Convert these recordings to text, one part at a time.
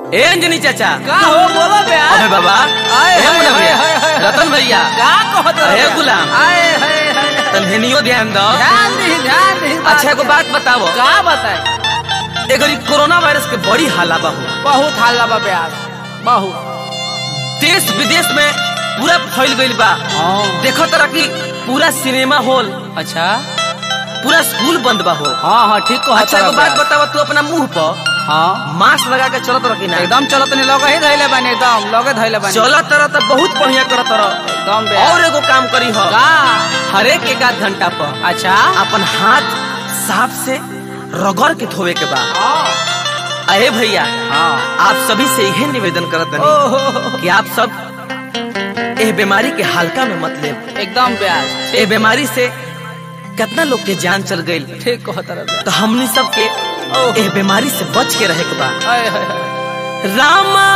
ए अंजनी चाचा का हो बोलो बे। अबे बाबा रतन भैया का कहत ए गुलाम तन्हेनियो ध्यान दो। ध्यान दे। अच्छा एगो बात बताओ, का बताए? एगरी कोरोना वायरस के बड़ी हाला बा, बहुत हाला बा ब्यास, बहुत देश विदेश में पूरा फैल गइल बा। देखो तरह की पूरा सिनेमा हॉल, अच्छा पूरा स्कूल बंद बा हो। हाँ ठीक कहत। अच्छा एगो बात बताओ, तू अपना मुंह पर हाँ मास्क लगा के चलत रखी ना? एकदम चलत नहीं, लगे ही धैले बानी, एकदम लगे धैले बानी, चलत तरह तो बहुत बढ़िया करत रह। एकदम बे। और एगो काम करी हो, का? हर एक आध घंटा पर अच्छा अपन हाथ साफ से रगड़ के धोवे के बाद अरे भैया आप सभी से यही निवेदन करत हनी कि आप सब ए बीमारी के हल्का में मत ले। एकदम ब्यास, ए बीमारी से कितना लोग के जान चल गई। ठीक कहत रह। तो हमनी सब के ए बीमारी से बच के रहे के बा। रामा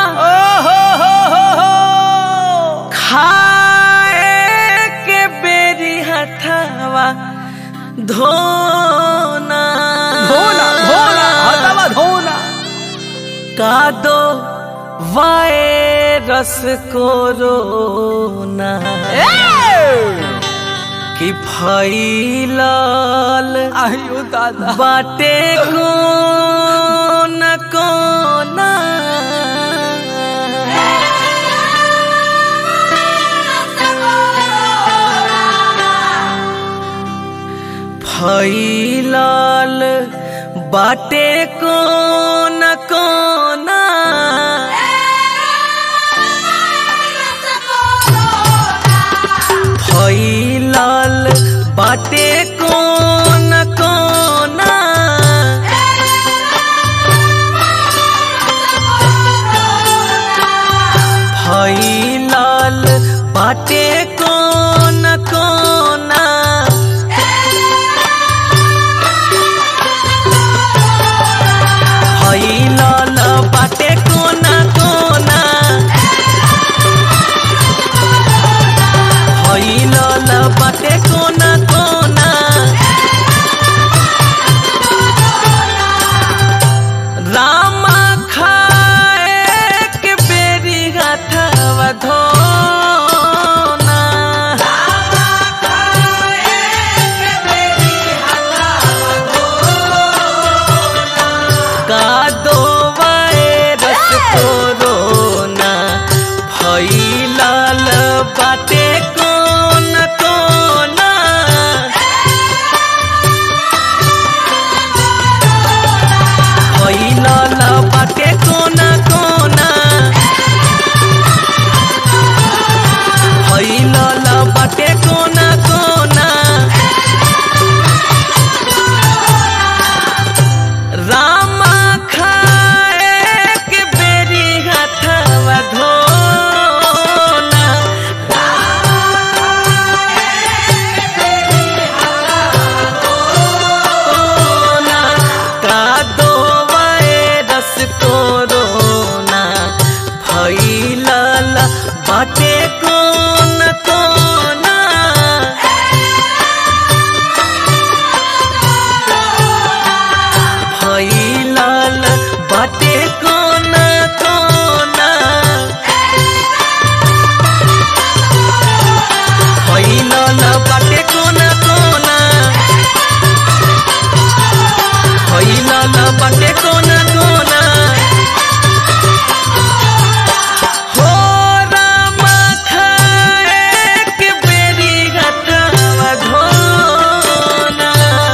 खाए के बेरी हथवा धोना धोना धोना हथवा धोना, का दो वायरस कोरोना कि फैलल आयु दादा बाटे कोना कोना। फैलल बाटे कोना कोना, फैलल बाटे कोना कोना। फैलल बाटे कोना कोना। फैलल बाटे कोना कोना। फैलल बाटे कोना कोना। रामा खाए के बेरी हथवा धोना, का दो वायरस कोरोना फैलल बाटे कोना कोना। फैलल बाटे कोना कोना। फैलल बाटे कोना कोना। रामा खाए के बेरी हथवा धोना, का दो वायरस कोरोना फैलल बाटे कोना कोना। फैलल बाटे कोना कोना। फैलल बाटे कोना कोना। फैलल बाटे कोना कोना। हो रामा खाए के बेरी हथवा धोना,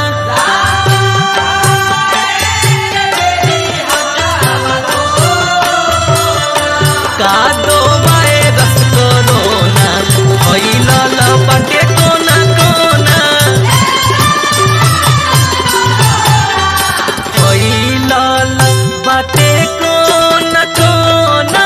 का दो वायरस कोरोना फैलल बाटे कोना कोना। फैलल बाटे कोना कोना।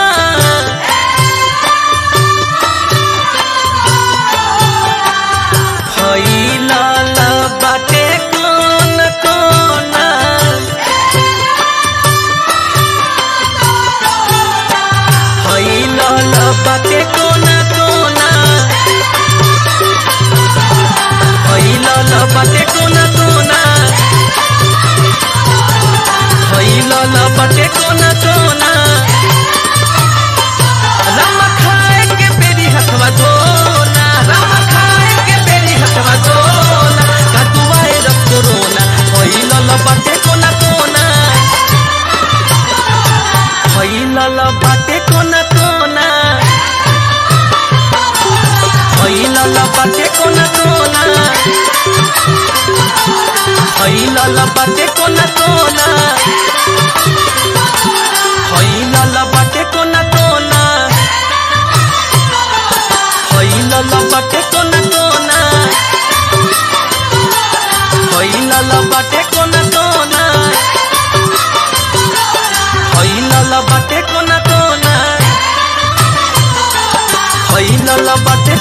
फैलल बाटे कोना कोना। फैलल बाटे कोना कोना। फैलल बाटे कोना कोना। फैलल बाटे कोना कोना।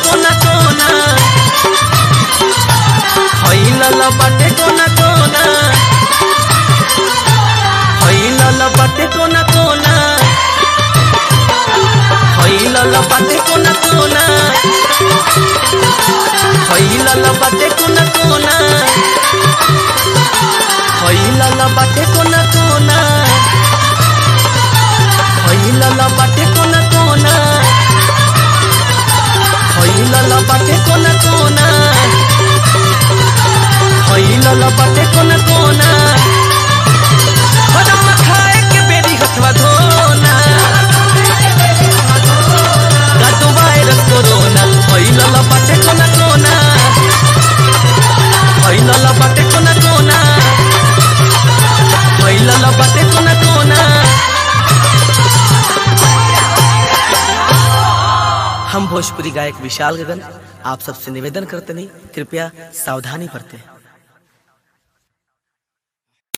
कोना कोना फैलल बाटे कोना कोना फैलल बाटे कोना कोना फैलल बाटे कोना कोना फैलल बाटे कोना कोना फैलल बाटे कोना कोना फैलल बाटे कोना कोना फैलल बाटे कोना कोना फैलल बाटे कोना कोना हरम खाए के बेरी हथवा धोना गातो वायरस कोरोना फैलल बाटे कोना कोना फैलल बाटे कोना कोना फैलल बाटे कोना कोना। हम भोजपुरी गायक विशाल गगन आप सबसे निवेदन करते नहीं, कृपया सावधानी बरतें।